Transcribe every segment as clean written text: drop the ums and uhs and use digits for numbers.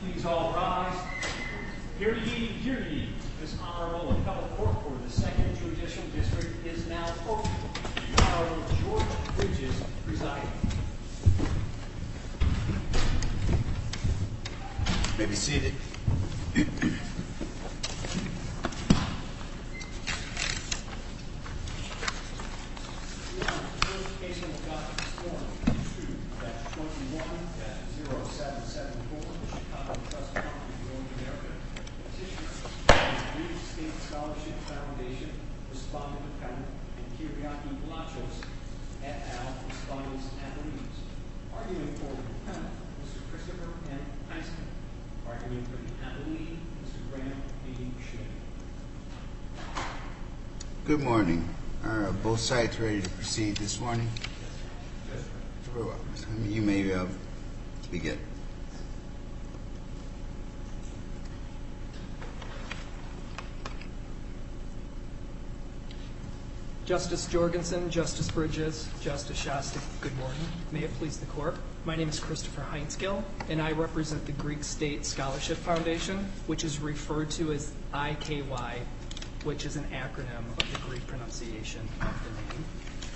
Please all rise. Hear ye. This Honorable Appellate Court for the 2nd Judicial District is now open. The Honorable George Bridges presiding. You may be seated. Scholarship Foundation, Respondent Appellant, and Kyriaki Blachos, et al., Respondents Appellees. Arguing for the Appellant, Mr. Christopher M. Heisman. Arguing for the Appellee, Mr. Graham B. Schmidt. Good morning. Are both sides ready to proceed this morning? Yes. Very well. You may begin. Justice Jorgensen, Justice Bridges, Justice Shostak, good morning. May it please the Court. My name is Christopher Heinzgill, and I represent the Greek State Scholarship Foundation, which is referred to as IKY, which is an acronym of the Greek pronunciation of the name.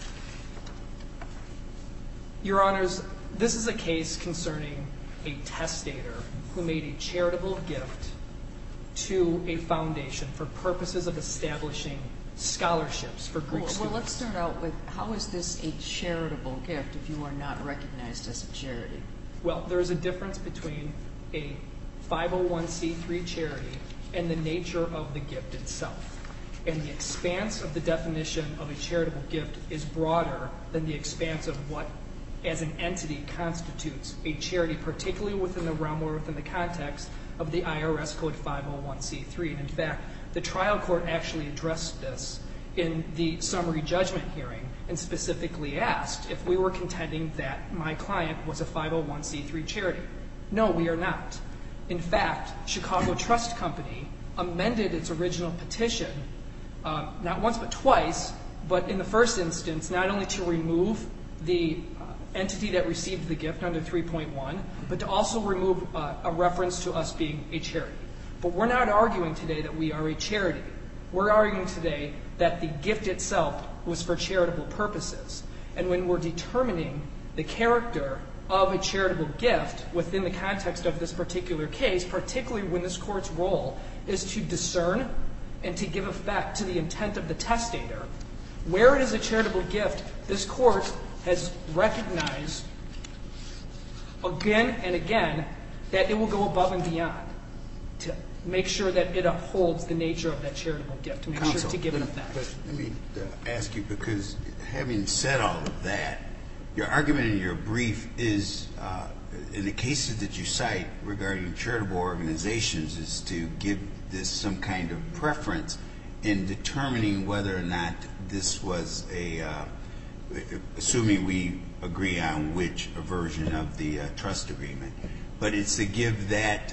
Your Honors, this is a case concerning a testator who made a charitable gift to a foundation for purposes of establishing scholarships for Greek students. Well, let's start out with, how is this a charitable gift if you are not recognized as a charity? Well, there is a difference between a 501c3 charity and the nature of the gift itself. And the expanse of the definition of a charitable gift is broader than the expanse of what, as an entity, constitutes a charity, particularly within the realm or within the context of the IRS Code 501c3. And in fact, the trial court actually addressed this in the summary judgment hearing and specifically asked if we were contending that my client was a 501c3 charity. No, we are not. In fact, Chicago Trust Company amended its original petition, not once but twice, but in the first instance, not only to remove the entity that received the gift under 3.1, but to also remove a reference to us being a charity. But we're not arguing today that we are a charity. We're arguing today that the gift itself was for charitable purposes. And when we're determining the character of a charitable gift within the context of this particular case, particularly when this court's role is to discern and to give effect to the intent of the testator, where it is a charitable gift, this court has recognized again and again that it will go above and beyond to make sure that it upholds the nature of that charitable gift, to make sure to give it effect. But let me ask you, because having said all of that, your argument in your brief is, in the cases that you cite regarding charitable organizations, is to give this some kind of preference in determining whether or not this was a, assuming we agree on which version of the trust agreement, but it's to give that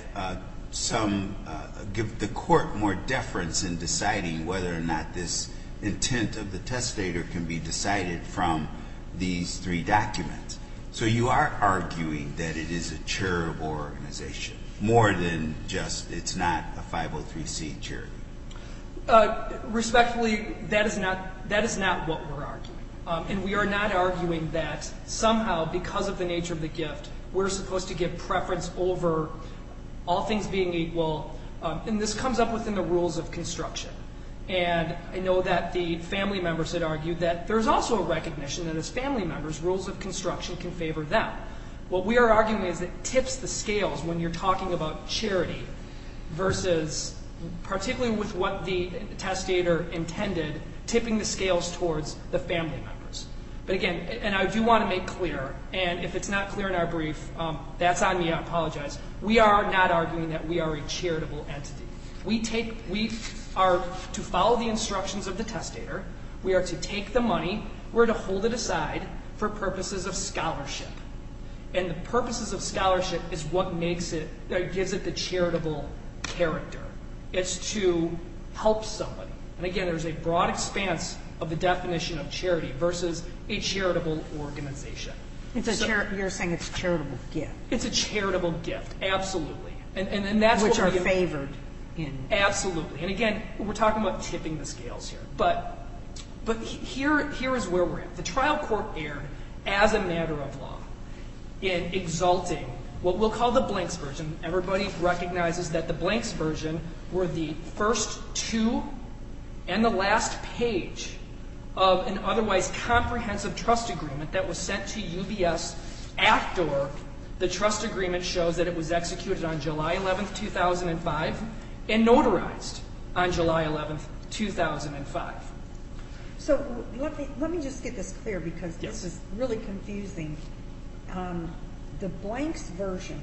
give the court more deference in deciding whether or not this intent of the testator can be decided from these three documents. So you are arguing that it is a charitable organization, more than just it's not a 503c charity. Respectfully, that is not what we're arguing. And we are not arguing that somehow, because of the nature of the gift, we're supposed to give preference over all things being equal. And this comes up within the rules of construction. And I know that the family members had argued that there's also a recognition that as family members, rules of construction can favor them. What we are arguing is it tips the scales when you're talking about charity versus, particularly with what the testator intended, tipping the scales towards the family members. But again, and I do want to make clear, and if it's not clear in our brief, that's on me, I apologize. We are not arguing that we are a charitable entity. We are to follow the instructions of the testator. We are to take the money. We're to hold it aside for purposes of scholarship. And the purposes of scholarship is what makes it, gives it the charitable character. It's to help somebody. And again, there's a broad expanse of the definition of charity versus a charitable organization. You're saying it's a charitable gift. It's a charitable gift, absolutely. And that's Which what are favored in. Absolutely. And again, we're talking about tipping the scales here. But here is where we're at. The trial court erred as a matter of law in exalting what we'll call the Blanks version. Everybody recognizes that the Blanks version were the first two and the last page of an otherwise comprehensive trust agreement that was sent to UBS after the trust agreement shows that it was executed on July 11th, 2005 and notarized on July 11th, 2005. So let me just get this clear because Yes. this is really confusing. The Blanks version,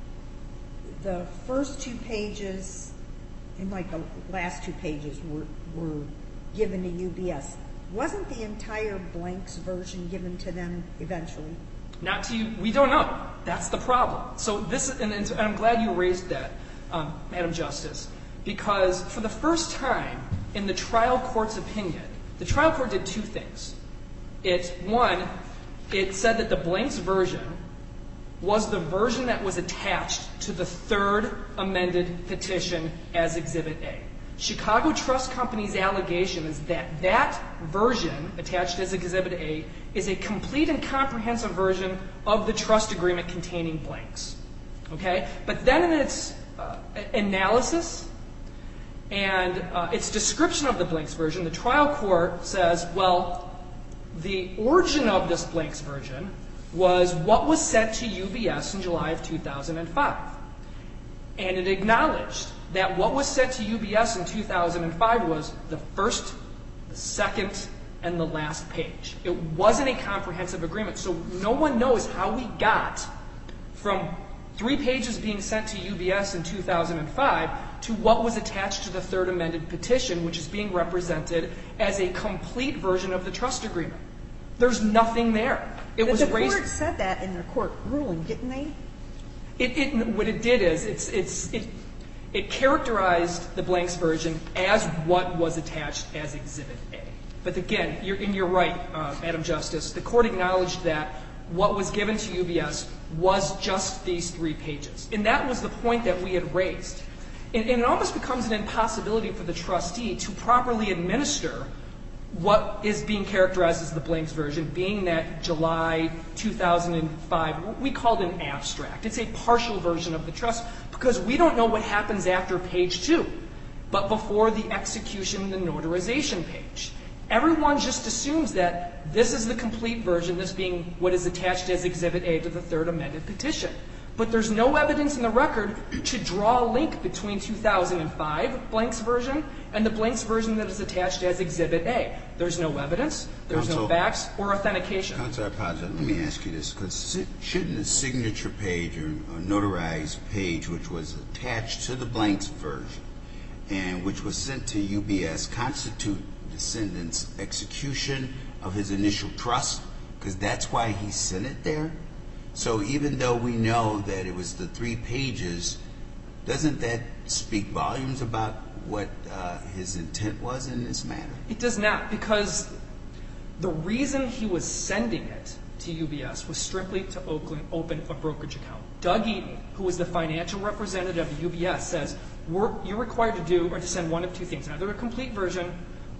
the first 2 pages and like the last 2 pages were given to UBS. Wasn't the entire Blanks version given to them eventually? Not to you. We don't know. That's the problem. So this, and I'm glad you raised that, Madam Justice, because for the first time in the trial court's opinion, the trial court did 2 things. It said that the Blanks version was the version that was attached to the third amended petition as Exhibit A. Chicago Trust Company's allegation is that that version, attached as Exhibit A, is a complete and comprehensive version of the trust agreement containing blanks. Okay? But then in its analysis and its description of the Blanks version, the trial court says, well, the origin of this Blanks version was what was sent to UBS in July of 2005. And it acknowledged that what was sent to UBS in 2005 was the first, the second, and the last page. It wasn't a comprehensive agreement. So no one knows how we got from 3 pages being sent to UBS in 2005 to what was attached to the third amended petition, which is being represented as a complete version of the trust agreement. There's nothing there. But the court said that in their court ruling, didn't they? What it did is it characterized the Blanks version as what was attached as Exhibit A. But again, you're right, Madam Justice. The court acknowledged that what was given to UBS was just these 3 pages. And that was the point that we had raised. And it almost becomes an impossibility for the trustee to properly administer what is being characterized as the Blanks version, being that July 2005, we called it an abstract. It's a partial version of the trust because we don't know what happens after page 2, but before the execution, the notarization page. Everyone just assumes that this is the complete version, this being what is attached as Exhibit A to the third amended petition. But there's no evidence in the record to draw a link between 2005 Blanks version and the Blanks version that is attached as Exhibit A. There's no evidence, there's no facts or authentication. Counsel, I apologize. Let me ask you this, because shouldn't the signature page or notarized page, which was attached to the Blanks version and which was sent to UBS, constitute descendant's execution of his initial trust? Because that's why he sent it there. So even though we know that it was the 3 pages, doesn't that speak volumes about what his intent was in this matter? It does not, because the reason he was sending it to UBS was strictly to open a brokerage account. Doug Eaton, who was the financial representative of UBS, says you're required to do or to send one of 2 things: either a complete version,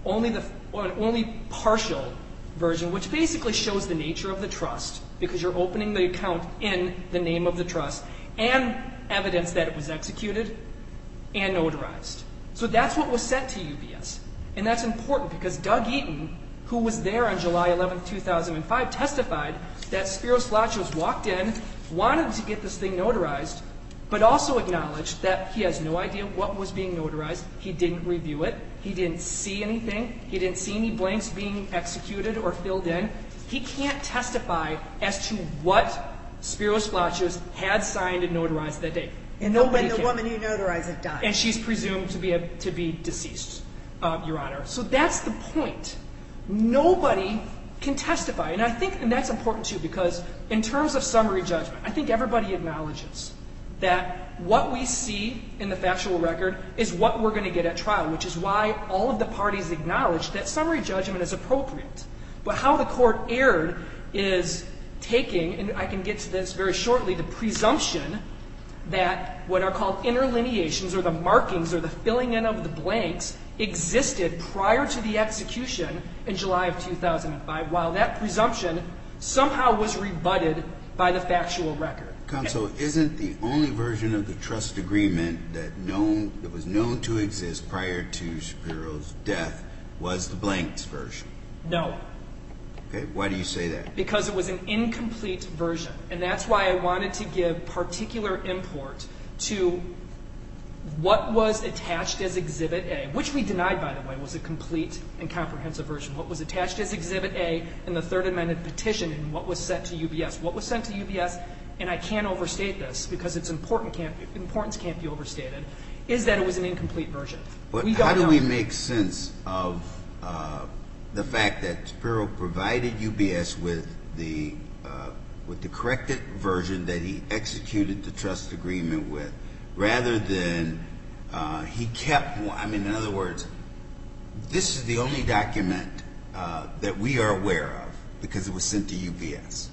only partial version, which basically shows the nature of the trust, because you're opening the account in the name of the trust, and evidence that it was executed and notarized. So that's what was sent to UBS. And that's important because Doug Eaton, who was there on July 11, 2005, testified that Spiros Lachos walked in, wanted to get this thing notarized, but also acknowledged that he has no idea what was being notarized. He didn't review it. He didn't see anything. He didn't see any blanks being executed or filled in. He can't testify as to what Spiros Lachos had signed and notarized that day. And when the woman who notarized it died. And she's presumed to be deceased, Your Honor. So that's the point. Nobody can testify. And I think, and that's important too, because in terms of summary judgment, I think everybody acknowledges that what we see in the factual record is what we're going to get at trial, which is why all of the parties acknowledge that summary judgment is appropriate. But how the court erred is taking, and I can get to this very shortly, the presumption that what are called interlineations, or the markings or the filling in of the blanks, existed prior to the execution in July of 2005, while that presumption somehow was rebutted by the factual record. Counsel, isn't the only version of the trust agreement that was known to exist prior to Shapiro's death was the blanks version? No. Okay, why do you say that? Because it was an incomplete version. And that's why I wanted to give particular import to what was attached as Exhibit A, which we denied, by the way, was a complete and comprehensive version. What was attached as Exhibit A in the Third Amendment petition and what was sent to UBS. What was sent to UBS, and I can't overstate this because its importance can't be overstated, is that it was an incomplete version. But We don't how do know. we make sense of the fact that Shapiro provided UBS with the corrected version that he executed the trust agreement with, rather than he kept, in other words, this is the only document that we are aware of because it was sent to UBS.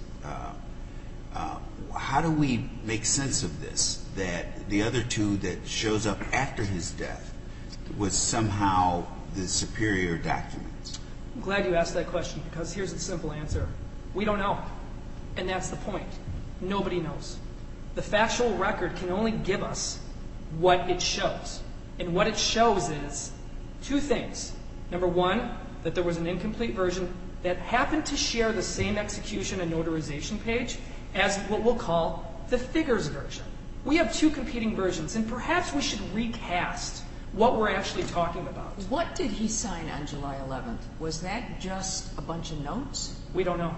How do we make sense of this, that the other two that shows up after his death was somehow the superior documents? I'm glad you asked that question because here's the simple answer. We don't know. And that's the point. Nobody knows. The factual record can only give us what it shows. And what it shows is two things. Number one, that there was an incomplete version that happened to share the same execution and notarization page as what we'll call the figures version. We have two competing versions, and perhaps we should recast what we're actually talking about. What did he sign on July 11th? Was that just a bunch of notes? We don't know.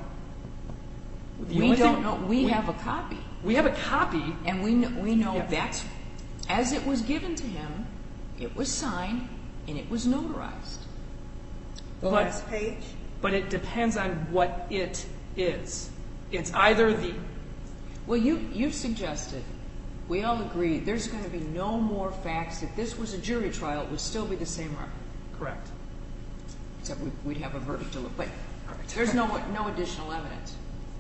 We don't know. We have a copy. We have a copy. And we know Yes. that's, as it was given to him, it was signed and it was notarized. The But- last page? But it depends on what it is. It's either the... Well, you suggested, we all agree, there's going to be no more facts. If this was a jury trial, it would still be the same record. Correct. Except we'd have a verdict to look. But there's no additional evidence.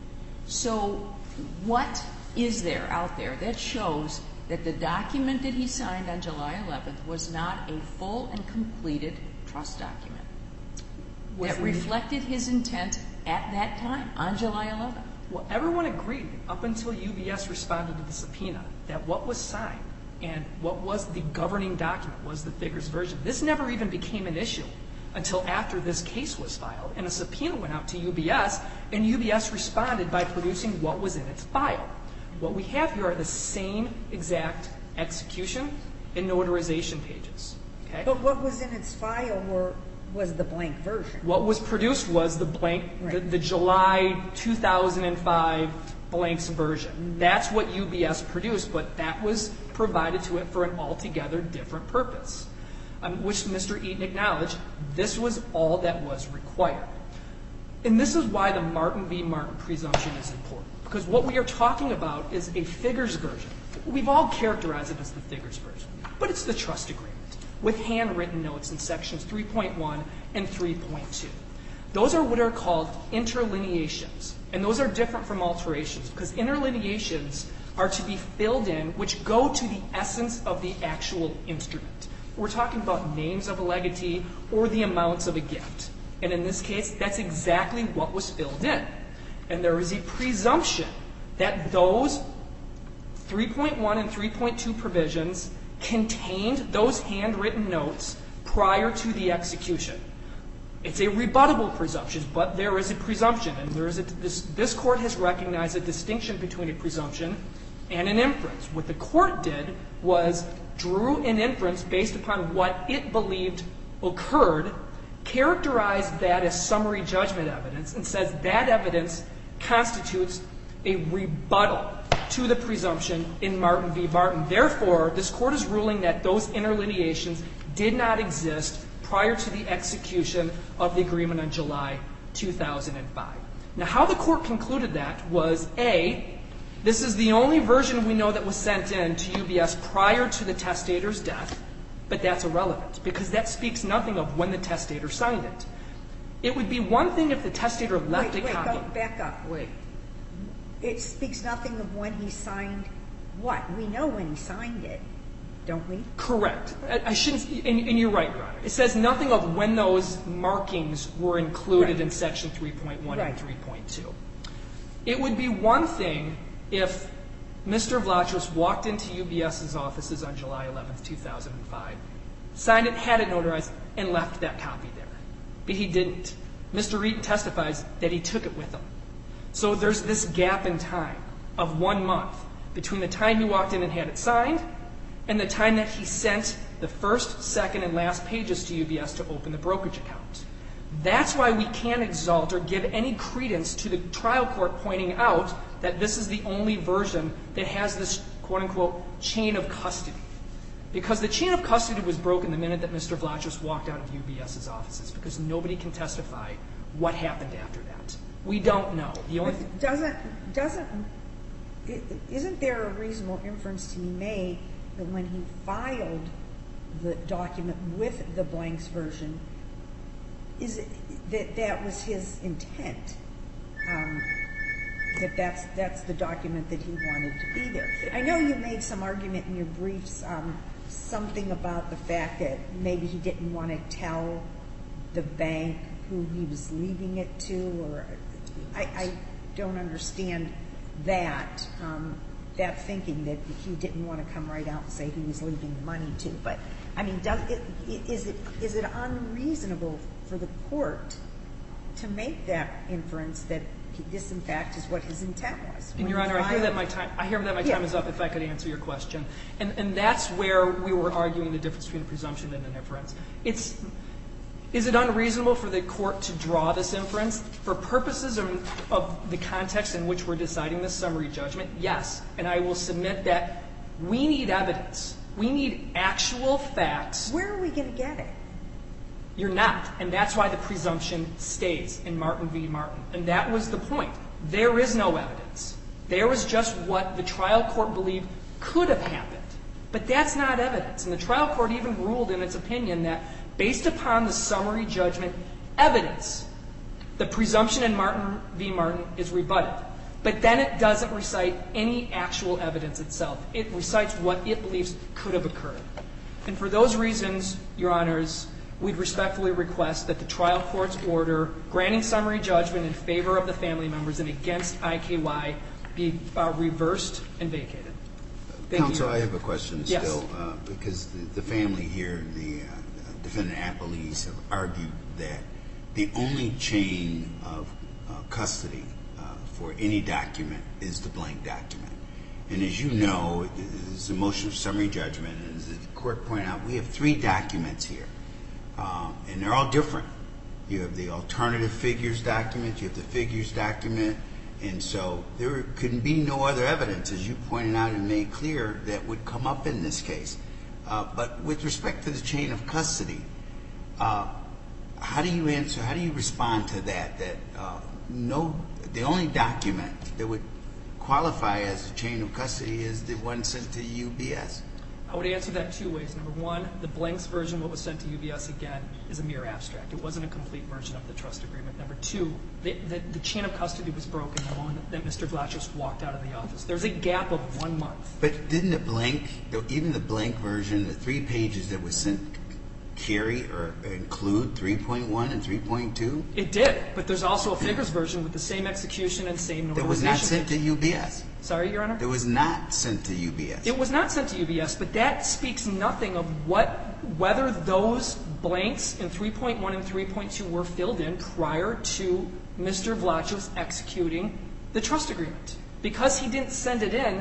So what is there out there that shows that the document that he signed on July 11th was not a full and completed trust document that reflected his intent at that time, on July 11th? Well, everyone agreed up until UBS responded to the subpoena that what was signed and what was the governing document was the figures version. This never even became an issue until after this case was filed, and a subpoena went out to UBS, and UBS responded by producing what was in its file. What we have here are the same exact execution and notarization pages. Okay? But what was in its file was the blank version. What was produced was the blank, Right. the July 2005 blanks version. That's what UBS produced, but that was provided to it for an altogether different purpose, which Mr. Eaton acknowledged this was all that was required. And this is why the Martin v. Martin presumption is important, because what we are talking about is a figures version. We've all characterized it as the figures version, but it's the trust agreement with handwritten notes in sections 3.1 and 3.2. Those are what are called interlineations, and those are different from alterations because interlineations are to be filled in, which go to the essence of the actual instrument. We're talking about names of a legatee or the amounts of a gift. And in this case, that's exactly what was filled in. And there is a presumption that those 3.1 and 3.2 provisions contained those handwritten notes prior to the execution. It's a rebuttable presumption, but there is a presumption, and there is this court has recognized a distinction between a presumption and an inference. What the court did was drew an inference based upon what it believed occurred, characterized that as summary judgment evidence, and says that evidence constitutes a rebuttal to the presumption in Martin v. Martin. Therefore, this court is ruling that those interlineations did not exist prior to the execution of the agreement on July 2005. Now, how the court concluded that was, A, this is the only version we know that was sent in to UBS prior to the testator's death, but that's irrelevant because that speaks nothing of when the testator signed it. It would be one thing if the testator left a copy. Back up. Wait. It speaks nothing of when he signed what? We know when he signed it, don't we? Correct. I shouldn't, and you're right, Your Honor. It says nothing of when those markings were included in Section 3.1 and 3.2. It would be one thing if Mr. Vlachos walked into UBS's offices on July 11th, 2005, signed it, had it notarized, and left that copy there. But he didn't. Mr. Eaton testifies that he took it with him. So there's this gap in time of 1 month between the time he walked in and had it signed and the time that he sent the first, second, and last pages to UBS to open the brokerage account. That's why we can't exalt or give any credence to the trial court pointing out that this is the only version that has this quote-unquote chain of custody. Because the chain of custody was broken the minute that Mr. Vlachos walked out of UBS's offices, because nobody can testify what happened after that. We don't know. The only Isn't there a reasonable inference to be made that when he filed the document with the blanks version, that was his intent? That's the document that he wanted to be there. I know you made some argument in your briefs, something about the fact that maybe he didn't want to tell the bank who he was leaving it to, or I don't understand that thinking that he didn't want to come right out and say he was leaving the money to. But I mean, is it unreasonable for the court to make that inference that this, in fact, is what his intent was? And Your Honor, I hear that my time is up. If I could answer your question, and that's where we were arguing the difference between a presumption and an inference. Is it unreasonable for the court to draw this inference for purposes of the context in which we're deciding this summary judgment? Yes, and I will submit that we need evidence. We need actual facts. Where are we going to get it? You're not, and that's why the presumption stays in Martin v. Martin, and that was the point. There is no evidence. There was just what the trial court believed could have happened, but that's not evidence. And the trial court even ruled in its opinion that based upon the summary judgment evidence, the presumption in Martin v. Martin is rebutted. But then it doesn't recite any actual evidence itself. It recites what it believes could have occurred. And for those reasons, Your Honors, we'd respectfully request that the trial court's order granting summary judgment in favor of the family members and against IKY be reversed and vacated. Thank Counsel, you. I have a question Yes. still, because the family here, the defendant appellees, have argued that the only chain of custody for any document is the blank document. And as you know, this is a motion of summary judgment, and as the court pointed out, we have 3 documents here, and they're all different. You have the alternative figures document, you have the figures document, and so there could be no other evidence, as you pointed out and made clear, that would come up in this case. But with respect to the chain of custody, how do you respond to that? That the only document that would qualify as a chain of custody is the one sent to UBS? I would answer that 2 ways. Number 1, the blanks version, what was sent to UBS, again, is a mere abstract. It wasn't a complete version of the trust agreement. Number 2, the chain of custody was broken the moment that Mr. Vlachos walked out of the office. There's a gap of 1 month. But didn't the blank, even the blank version, the 3 pages that was sent, carry or include 3.1 and 3.2? It did, but there's also a figures version with the same execution and same notarization. That was not sent to UBS. Sorry, Your Honor? It was not sent to UBS. It was not sent to UBS, but that speaks nothing of whether those blanks in 3.1 and 3.2 were filled in prior to Mr. Vlachos executing the trust agreement. Because he didn't send it in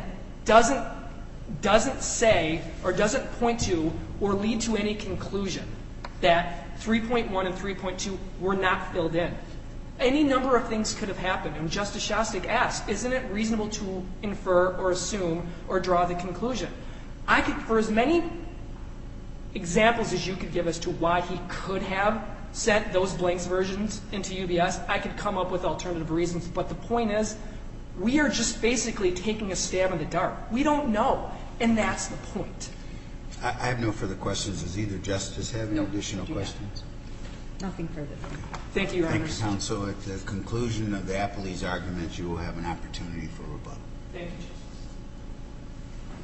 doesn't say or doesn't point to or lead to any conclusion that 3.1 and 3.2 were not filled in. Any number of things could have happened, and Justice Shostak asked, isn't it reasonable to infer or assume or draw the conclusion? For as many examples as you could give as to why he could have sent those blanks versions into UBS, I could come up with alternative reasons, but the point is, we are just basically taking a stab in the dark. We don't know, and that's the point. I have no further questions. Does either Justice have any additional questions? Nothing further. Thank you, Your Thank Honors. you, Counsel. At the conclusion of the appellee's argument, you will have an opportunity for rebuttal. Thank you, Justice.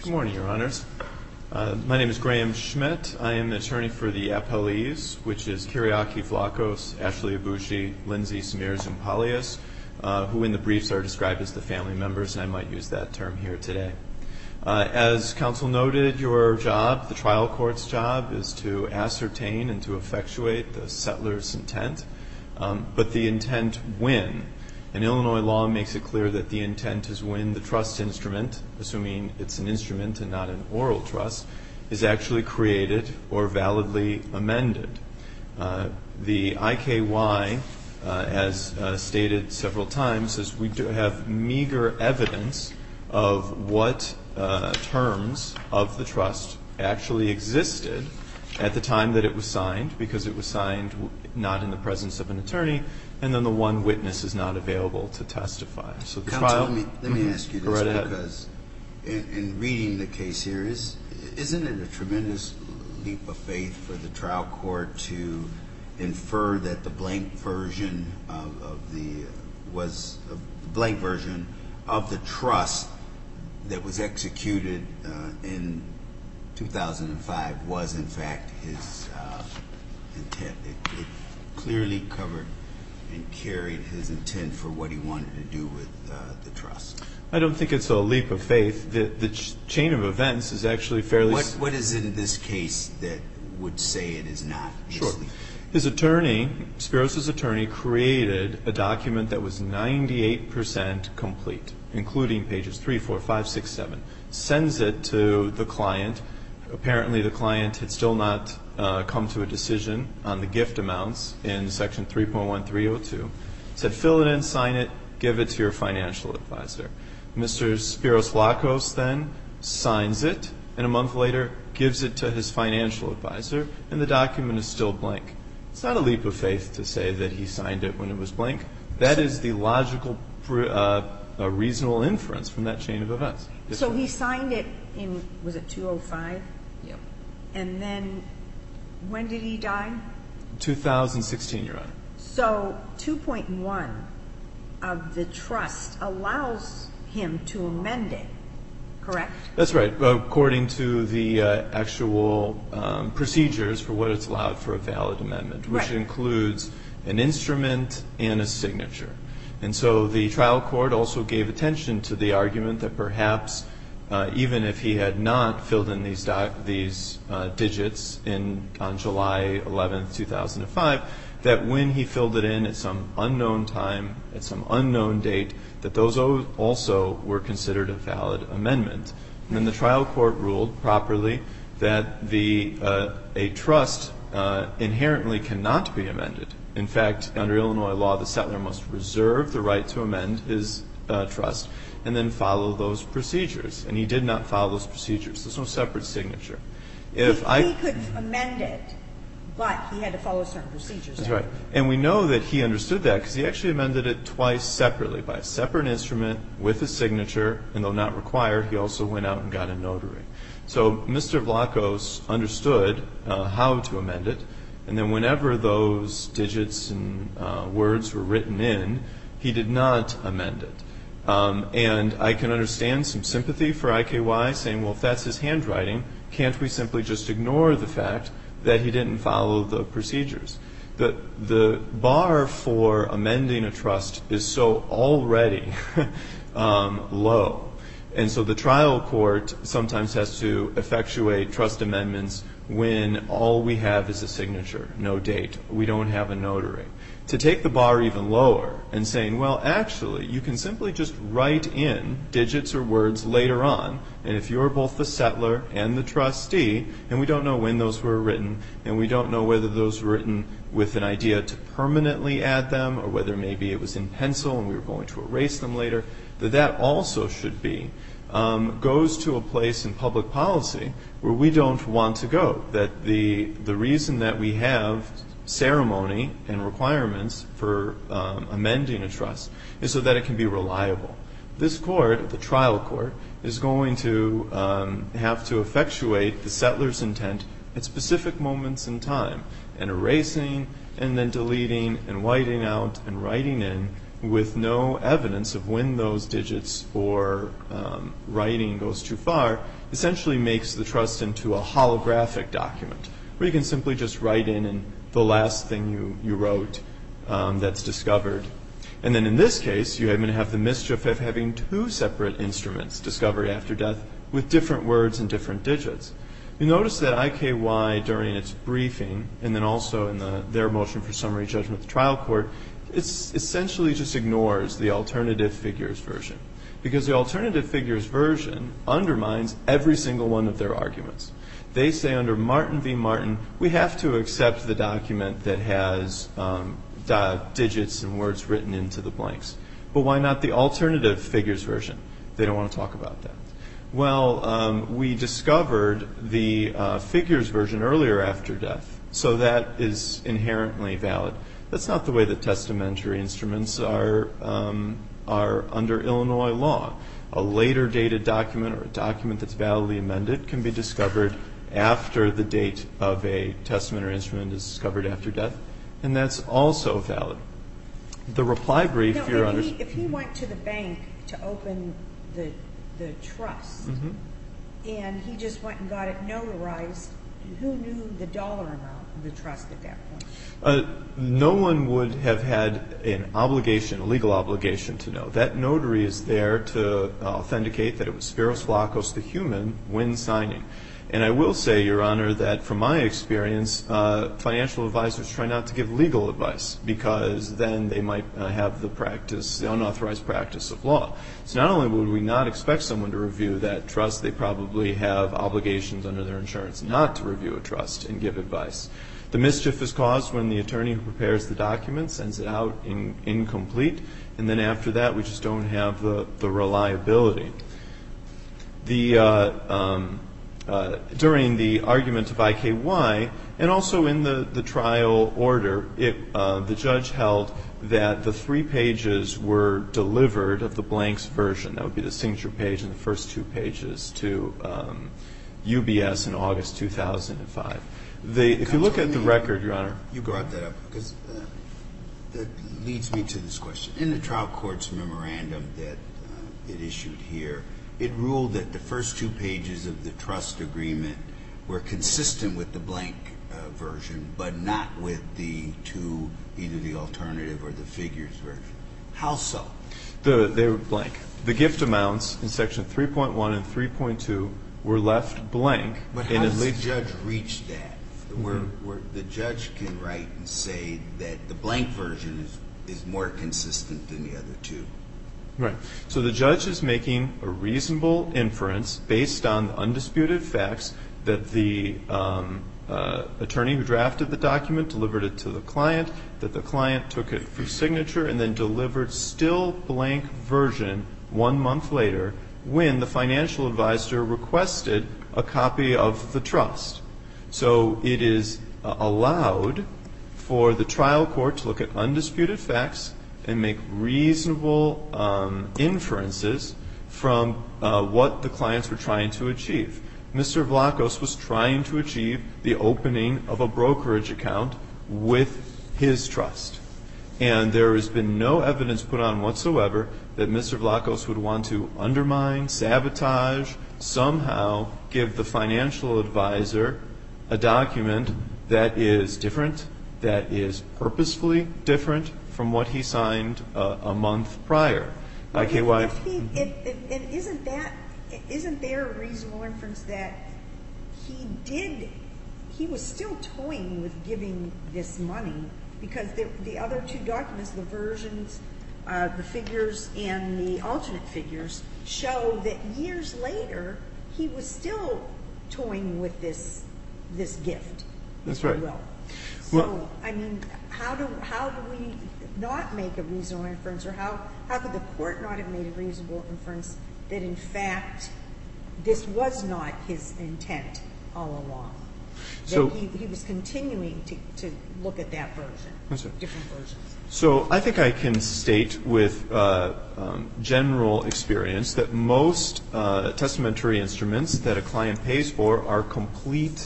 Good morning, Your Honors. My name is Graham Schmidt. I am the attorney for the appellees, which is Kyriaki Vlachos, Ashley Abushi, Lindsay Samirs-Zumpalius, who in the briefs are described as the family members, and I might use that term here today. As counsel noted, your job, the trial court's job, is to ascertain and to effectuate the settler's intent, but the intent when. And Illinois law makes it clear that the intent is when the trust instrument, assuming it's an instrument and not an oral trust, is actually created or validly amended. The IKY, as stated several times, is we do have meager evidence of what terms of the trust actually existed at the time that it was signed, because it was signed not in the presence of an attorney, and then the one witness is not available to testify. So the trial. Let me ask you this, Go right ahead. because in reading the case here, isn't it a tremendous leap of faith for the trial court to infer that the blank version of the trust that was executed in 2005 was in fact his intent? It clearly covered and carried his intent for what he wanted to do with the trust. I don't think it's a leap of faith. The chain of events is actually fairly. What is in this case that would say it is not? Sure. His attorney, Spiros' attorney, created a document that was 98% complete, including pages 3, 4, 5, 6, 7. Sends it to the client. Apparently the client had still not come to a decision on the gift amounts in section 3.1302. Said, fill it in, sign it, give it to your financial advisor. Mr. Spiros Vlachos then signs it, and a month later gives it to his financial advisor, and the document is still blank. It's not a leap of faith to say that he signed it when it was blank. That is the logical, reasonable inference from that chain of events. Yes, So ma'am. he signed it in, was it 205? Yep. And then when did he die? 2016, Your Honor. So 2.1 of the trust allows him to amend it, correct? That's right. According to the actual procedures for what it's allowed for a valid amendment, which Right. includes an instrument and a signature. And so the trial court also gave attention to the argument that perhaps even if he had not filled in these digits on July 11th, 2005, that when he filled it in at some unknown time, at some unknown date, that those also were considered a valid amendment. And then the trial court ruled properly that a trust inherently cannot be amended. In fact, under Illinois law, the settler must reserve the right to amend his trust and then follow those procedures. And he did not follow those procedures. There's no separate signature. He could amend it, but he had to follow certain procedures. That's right. And we know that he understood that because he actually amended it twice separately by a separate instrument with a signature, and though not required, he also went out and got a notary. So Mr. Vlachos understood how to amend it, and then whenever those digits and words were written in, he did not amend it. And I can understand some sympathy for IKY saying, well, if that's his handwriting, can't we simply just ignore the fact that he didn't follow the procedures? The bar for amending a trust is so already low. And so the trial court sometimes has to effectuate trust amendments when all we have is a signature, no date. We don't have a notary. To take the bar even lower and saying, well, actually, you can simply just write in digits or words later on, and if you're both the settler and the trustee, and we don't know when those were written, and we don't know whether those were written with an idea to permanently add them, or whether maybe it was in pencil and we were going to erase them later, that also should be, goes to a place in public policy where we don't want to go. That the reason that we have ceremony and requirements for amending a trust is so that it can be reliable. This court, the trial court, is going to have to effectuate the settler's intent at specific moments in time, and erasing and then deleting and whiting out and writing in with no evidence of when those digits or writing goes too far essentially makes the trust into a holographic document where you can simply just write in the last thing you wrote that's discovered. And then in this case, you even have the mischief of having two separate instruments, discovery after death, with different words and different digits. You notice that IKY, during its briefing, and then also in their motion for summary judgment at the trial court, it essentially just ignores the alternative figures version, because the alternative figures version undermines every single one of their arguments. They say under Martin v. Martin, we have to accept the document that has digits and words written into the blanks. But why not the alternative figures version? They don't want to talk about that. Well, we discovered the figures version earlier after death, so that is inherently valid. That's not the way that testamentary instruments are under Illinois law. A later dated document or a document that's validly amended can be discovered after the date of a testamentary instrument is discovered after death, and that's also valid. The reply brief, No, Your Honor. if he went to the bank to open the trust, and he just went and got it notarized, who knew the dollar amount of the trust at that point? No one would have had an obligation, a legal obligation to know. That notary is there to authenticate that it was Spiros Vlachos, the human, when signing. And I will say, Your Honor, that from my experience, financial advisors try not to give legal advice because then they might have the unauthorized practice of law. So not only would we not expect someone to review that trust, they probably have obligations under their insurance not to review a trust and give advice. The mischief is caused when the attorney who prepares the document sends it out incomplete, and then after that we just don't have the reliability. During the argument of IKY, and also in the trial order, the judge held that the 3 pages were delivered of the blanks version. That would be the signature page and the first 2 pages to UBS in August 2005. If you look at the record, Your Honor. You brought that up because that leads me to this question. In the trial court's memorandum that it issued here, it ruled that the first 2 pages of the trust agreement were consistent with the blank version, but not with either the alternative or the figures version. How so? They were blank. The gift amounts in section 3.1 and 3.2 were left blank. But how does the judge reach that? Where the judge can write and say that the blank version is more consistent than the other 2. Right. So the judge is making a reasonable inference based on the undisputed facts that the attorney who drafted the document delivered it to the client, that the client took it for signature, and then delivered still blank version 1 month later when the financial advisor requested a copy of the trust. So it is allowed for the trial court to look at undisputed facts and make reasonable inferences from what the clients were trying to achieve. Mr. Vlachos was trying to achieve the opening of a brokerage account with his trust. And there has been no evidence put on whatsoever that Mr. Vlachos would want to undermine, sabotage, somehow give the financial advisor a document that is different, that is purposefully different from what he signed a month prior. IKY. Isn't there a reasonable inference that he was still toying with giving this money because the other 2 documents, the versions, the figures and the alternate figures, show that years later he was still toying with this gift. That's right. So, I mean, how do we not make a reasonable inference, or how could the court not have made a reasonable inference that, in fact, this was not his intent all along? So, that he was continuing to look at that version, different versions. So I think I can state with general experience that most testamentary instruments that a client pays for are complete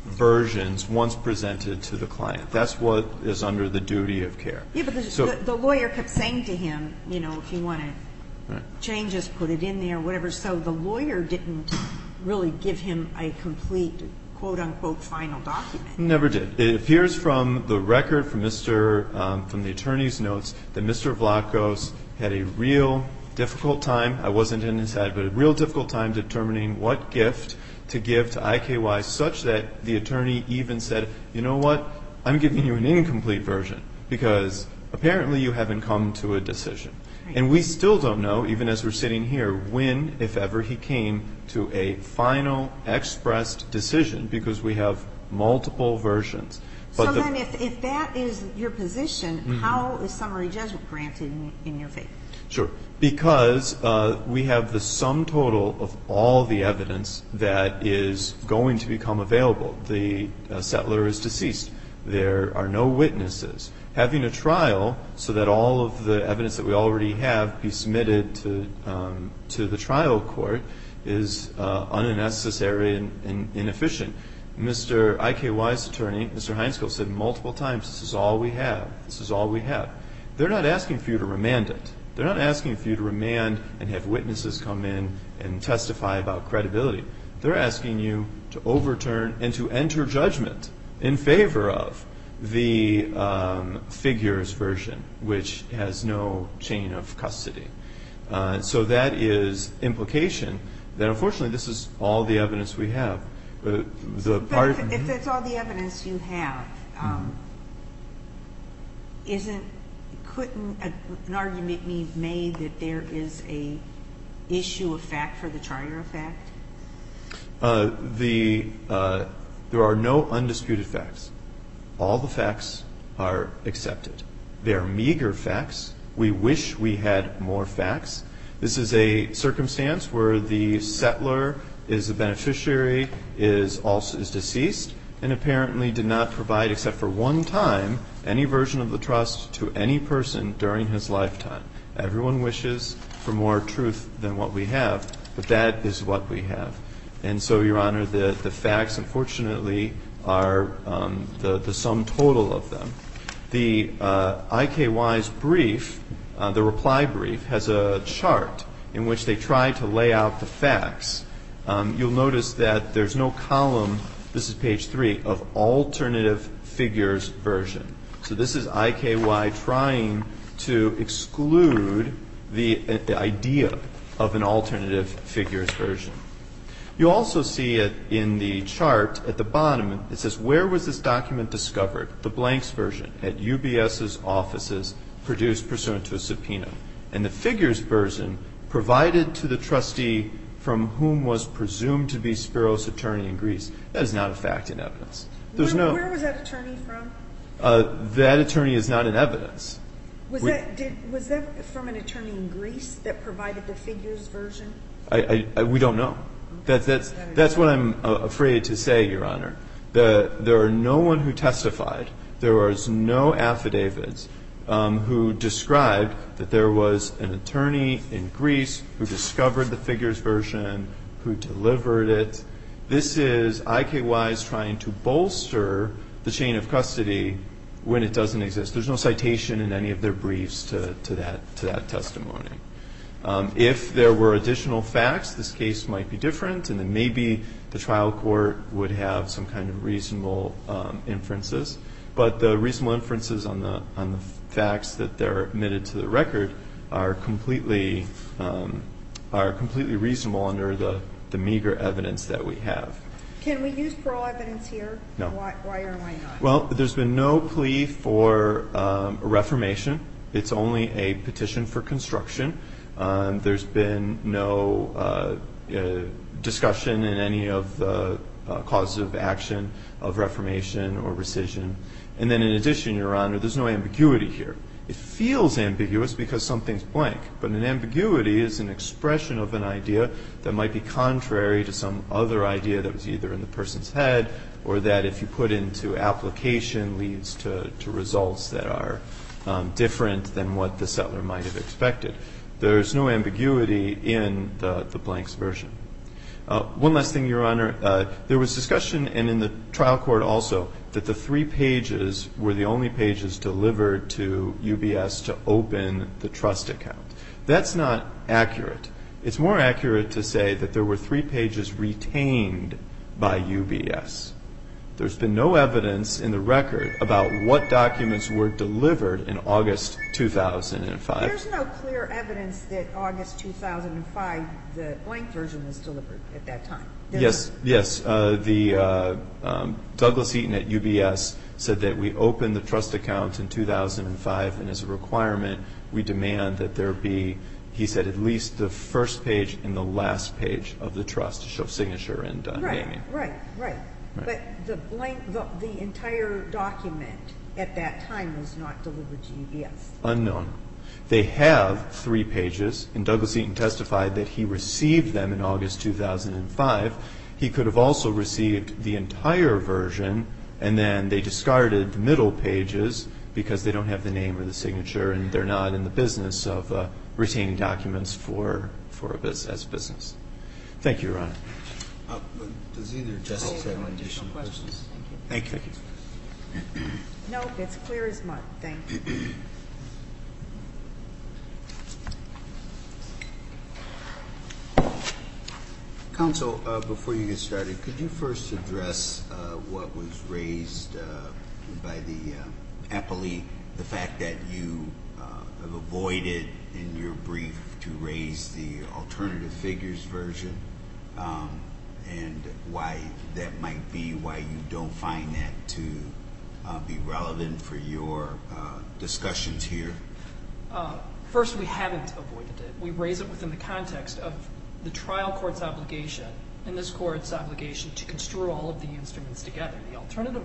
versions once presented to the client. That's what is under the duty of care. Yeah, but the lawyer kept saying to him, you know, if you want to change this, put it in there, whatever. So the lawyer didn't really give him a complete, quote-unquote, final document. Never did. It appears from the record from from the attorney's notes that Mr. Vlachos had a real difficult time, I wasn't in his head, but a real difficult time determining what gift to give to IKY, such that the attorney even said, you know what, I'm giving you an incomplete version because apparently you haven't come to a decision. And we still don't know, even as we're sitting here, when, if ever, he came to a final expressed decision because we have multiple versions. But so then if that is your position, how is summary judgment granted in your favor? Sure. Because we have the sum total of all the evidence that is going to become available. The settler is deceased. There are no witnesses. Having a trial so that all of the evidence that we already have be submitted to the trial court is unnecessary and inefficient. Mr. IKY's attorney, Mr. Heinskill, said multiple times, this is all we have. This is all we have. They're not asking for you to remand it. They're not asking for you to remand and have witnesses come in and testify about credibility. They're asking you to overturn and to enter judgment in favor of the figures version, which has no chain of custody. So that is implication that, unfortunately, this is all the evidence we have. But if that's all the evidence you have, couldn't an argument be made that there is a issue of fact for the trier of fact? There are no undisputed facts. All the facts are accepted. They are meager facts. We wish we had more facts. This is a circumstance where the settler is a beneficiary, is deceased, and apparently did not provide, except for one time, any version of the trust to any person during his lifetime. Everyone wishes for more truth than what we have, but that is what we have. And so, Your Honor, the facts, unfortunately, are the sum total of them. The IKY's brief, the reply brief, has a chart in which they try to lay out the facts. You'll notice that there's no column, this is page 3, of alternative figures version. So this is IKY trying to exclude the idea of an alternative figures version. You also see it in the chart at the bottom. It says, where was this document discovered? The blanks version at UBS's offices produced pursuant to a subpoena. And the figures version provided to the trustee from whom was presumed to be Spiro's attorney in Greece. That is not a fact in evidence. Where was that attorney from? That attorney is not in evidence. Was that from an attorney in Greece that provided the figures version? We don't know. That's what I'm afraid to say, Your Honor. There are no one who testified. There was no affidavits who described that there was an attorney in Greece who discovered the figures version, who delivered it. This is IKY's trying to bolster the chain of custody when it doesn't exist. There's no citation in any of their briefs to that testimony. If there were additional facts, this case might be different, and then maybe the trial court would have some kind of reasonable inferences. But the reasonable inferences on the facts that they're admitted to the record are completely reasonable under the meager evidence that we have. Can we use parole evidence here? No. Why or why not? Well, there's been no plea for a reformation. It's only a petition for construction. There's been no discussion in any of the causes of action of reformation or rescission. And then in addition, Your Honor, there's no ambiguity here. It feels ambiguous because something's blank, but an ambiguity is an expression of an idea that might be contrary to some other idea that was either in the person's head or that, if you put into application, leads to results that are different than what the settler might have expected. There's no ambiguity in the blanks version. One last thing, Your Honor. There was discussion, and in the trial court also, that the 3 pages were the only pages delivered to UBS to open the trust account. That's not accurate. It's more accurate to say that there were 3 pages retained by UBS. There's been no evidence in the record about what documents were delivered in August 2005. There's no clear evidence that August 2005, the blank version was delivered at that time. Yes. Douglas Eaton at UBS said that we opened the trust account in 2005, and as a requirement, we demand that there be, he said, at least the first page and the last page of the trust to show signature and naming. Right. But the entire document at that time was not delivered to UBS. Unknown. They have 3 pages, and Douglas Eaton testified that he received them in August 2005. He could have also received the entire version, and then they discarded the middle pages because they don't have the name or the signature, and they're not in the business of retaining documents for as business. Thank you, Your Honor. Does either justice have any additional questions? Thank you. No, it's clear as mud. Thank you. Counsel, before you get started, could you first address what was raised by the appellee, the fact that you have avoided in your brief to raise the alternative figures version, and why that might be, why you don't find that to be relevant for your discussions here? First, we haven't avoided it. We raise it within the context of the trial court's obligation and this court's obligation to construe all of the instruments together. The alternative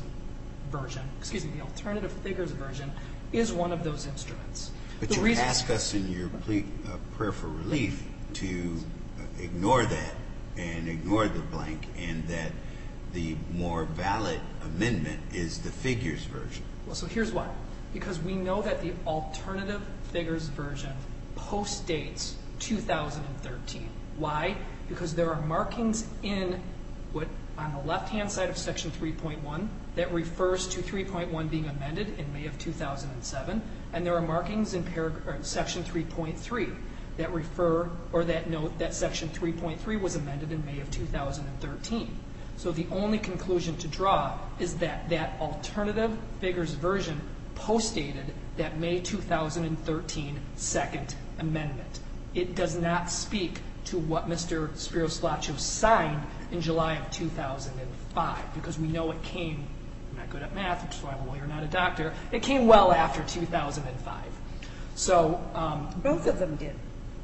figures version is one of those instruments. But you ask us in your prayer for relief to ignore that and ignore the blank, and that the more valid amendment is the figures version. Well, so here's why. Because we know that the alternative figures version postdates 2013. Why? Because there are markings in on the left-hand side of Section 3.1 that refers to 3.1 being amended in May of 2007, and there are markings in Section 3.3 that refer or that note that Section 3.3 was amended in May of 2013. So the only conclusion to draw is that that alternative figures version postdated that May 2013 Second Amendment. It does not speak to what Mr. Spiros-Lachos signed in July of 2005, because we know it came, I'm not good at math, which is why I'm a lawyer, not a doctor, it came well after 2005. So both of them did.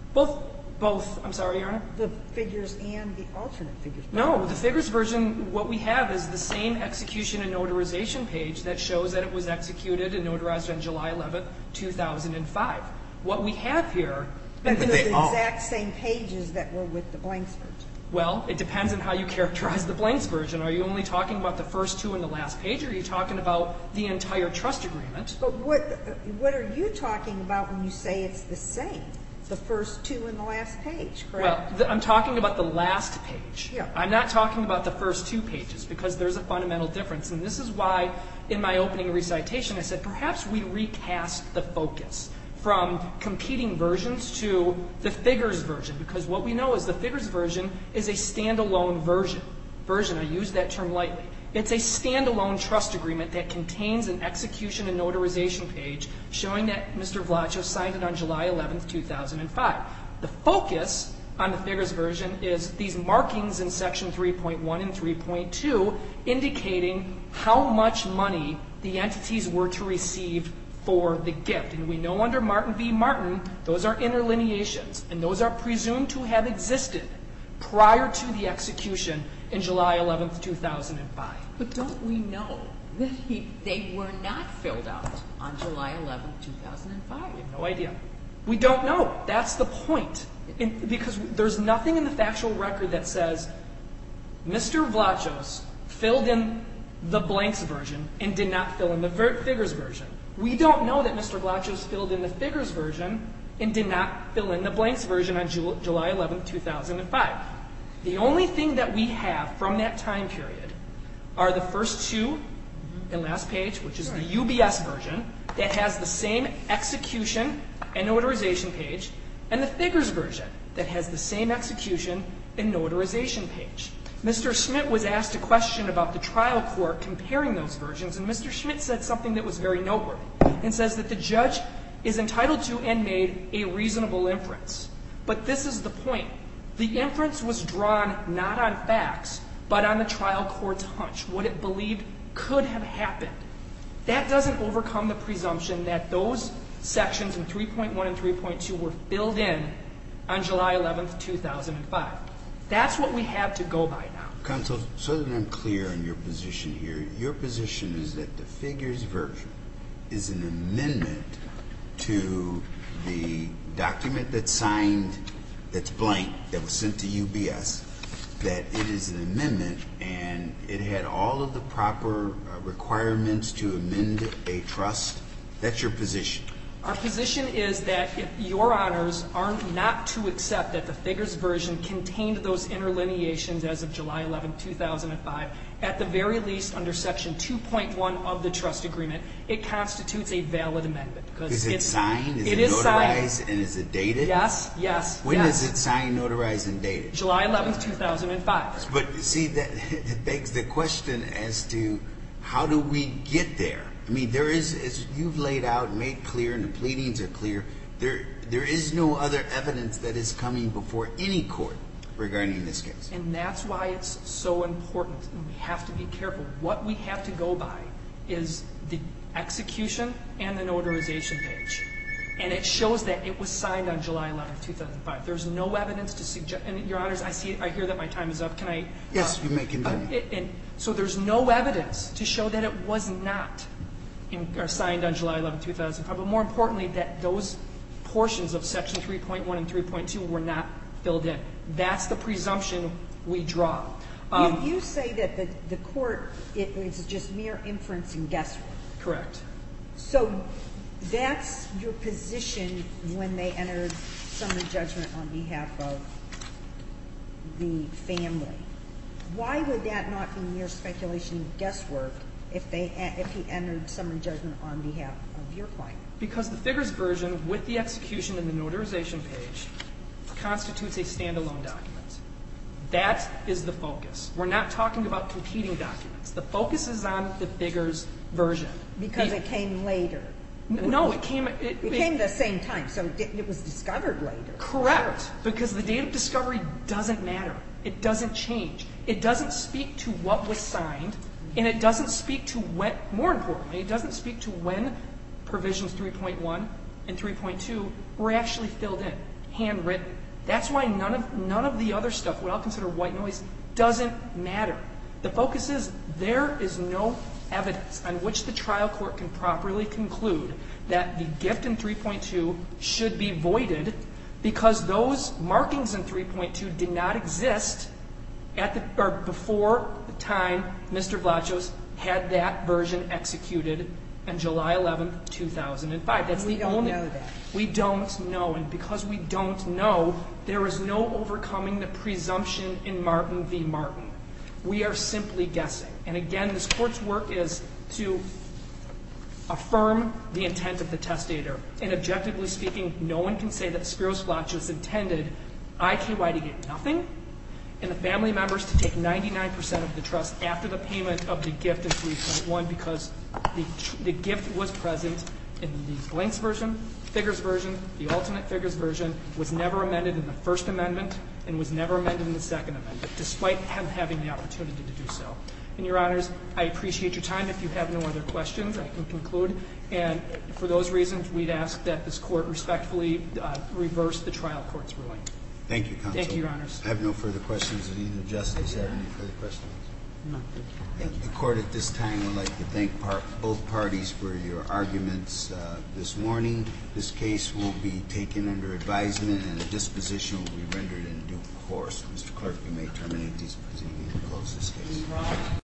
Both, I'm sorry, Your Honor? The figures and the alternate figures. No, the figures version, what we have is the same execution and notarization page that shows that it was executed and notarized on July 11th, 2005. What we have here... But they're the exact same pages that were with the blanks version. Well, it depends on how you characterize the blanks version. Are you only talking about the first 2 in the last page, or are you talking about the entire trust agreement? But what are you talking about when you say it's the same? The first 2 in the last page, correct? Well, I'm talking about the last page. Yeah. I'm not talking about the first 2 pages, because there's a fundamental difference. And this is why, in my opening recitation, I said perhaps we recast the focus from competing versions to the figures version, because what we know is the figures version is a standalone version. I use that term lightly. It's a standalone trust agreement that contains an execution and notarization page showing that Mr. Vlachos signed it on July 11th, 2005. The focus on the figures version is these markings in Section 3.1 and 3.2 indicating how much money the entities were to receive for the gift. And we know under Martin v. Martin, those are interlineations, and those are presumed to have existed prior to the execution in July 11th, 2005. But don't we know that they were not filled out on July 11th, 2005? We have no idea. We don't know. That's the point. Because there's nothing in the factual record that says Mr. Vlachos filled in the blanks version and did not fill in the figures version. We don't know that Mr. Vlachos filled in the figures version and did not fill in the blanks version on July 11th, 2005. The only thing that we have from that time period are the first two and last page, which is the UBS version, that has the same execution and notarization page, and the Figgers version that has the same execution and notarization page. Mr. Schmidt was asked a question about the trial court comparing those versions, and Mr. Schmidt said something that was very noteworthy, and says that the judge is entitled to and made a reasonable inference. But this is the point. The inference was drawn not on facts, but on the trial court's hunch, what it believed could have happened. That doesn't overcome the presumption that those sections in 3.1 and 3.2 were filled in on July 11th, 2005. That's what we have to go by now. Counsel, so that I'm clear on your position here, your position is that the Figgers version is an amendment to the document that's signed, that's blank, that was sent to UBS, that it is an amendment and it had all of the proper requirements to amend a trust. That's your position. Our position is that if your honors are not to accept that the Figgers version contained those interlineations as of July 11, 2005, at the very least under Section 2.1 of the trust agreement, it constitutes a valid amendment. Is it signed? Is it it is notarized? signed. And is it dated? Yes. When is it signed, notarized, and dated? July 11, 2005. But see, that begs the question as to how do we get there? I mean, there is, as you've laid out and made clear, and the pleadings are clear, there is no other evidence that is coming before any court regarding this case. And that's why it's so important, and we have to be careful. What we have to go by is the execution and the notarization page. And it shows that it was signed on July 11, 2005. There's no evidence to suggest, and your honors, I hear that my time is up. Can I? Yes, you may continue. And so there's no evidence to show that it was not signed on July 11, 2005, but more importantly, that those portions of Section 3.1 and 3.2 were not filled in. That's the presumption we draw. You say that the court, it is just mere inference and guesswork. Correct. So that's your position when they entered summary judgment on behalf of the family. Why would that not be mere speculation and guesswork if he entered summary judgment on behalf of your client? Because the Figgers version with the execution and the notarization page constitutes a standalone document. That is the focus. We're not talking about competing documents. The focus is on the Figgers version. Because it came later. No, it came the same time, so it was discovered later. Correct. Sure. Because the date of discovery doesn't matter. It doesn't change. It doesn't speak to what was signed, and it doesn't speak to when, more importantly, it doesn't speak to when provisions 3.1 and 3.2 were actually filled in, handwritten. That's why none of the other stuff, what I'll consider white noise, doesn't matter. The focus is there is no evidence on which the trial court can properly conclude that the gift in 3.2 should be voided because those markings in 3.2 did not exist before the time Mr. Vlachos had that version executed on July 11, 2005. That's we the don't only, know that. We don't know, and because we don't know, there is no overcoming the presumption in Martin v. Martin. We are simply guessing. And again, this court's work is to affirm the intent of the testator. And objectively speaking, no one can say that Spiros Vlachos intended IKY to get nothing and the family members to take 99% of the trust after the payment of the gift in 3.1 because the gift was present in the Blanks version, Figgers version, the alternate Figgers version, was never amended in the First Amendment and was never amended in the Second Amendment, despite him having the opportunity to do so. And, Your Honors, I appreciate your time. If you have no other questions, I can conclude. And for those reasons, we'd ask that this court respectfully reverse the trial court's ruling. Thank you, Counsel. Thank you, Your Honors. I have no further questions. Does either justice have any further questions? No, thank you. The court at this time would like to thank both parties for your arguments this morning. This case will be taken under advisement and a disposition will be rendered in due course. Mr. Clerk, you may terminate these proceedings and close this case.